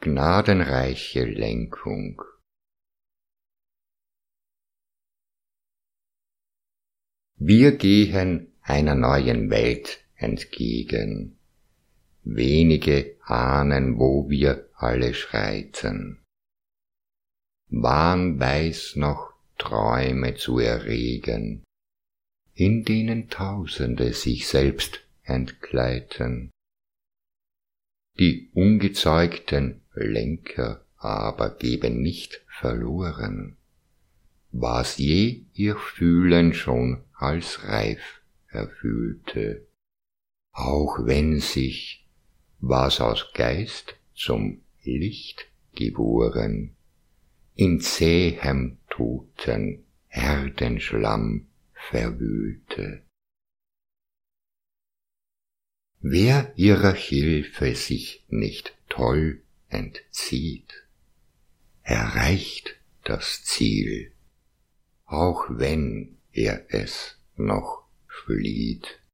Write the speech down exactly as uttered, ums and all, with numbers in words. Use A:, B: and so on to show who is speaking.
A: gnadenreiche Lenkung. Wir gehen einer neuen Welt entgegen. Wenige ahnen, wo wir alle schreiten. Wahn weiß noch Träume zu erregen, in denen Tausende sich selbst entkleiden. Die ungezeugten Lenker aber geben nicht verloren, was je ihr Fühlen schon als reif erfüllte, auch wenn sich, was aus Geist zum Licht geboren, in zähem toten Erdenschlamm verwühlte. Wer ihrer Hilfe sich nicht toll entzieht, erreicht das Ziel, auch wenn er es noch flieht.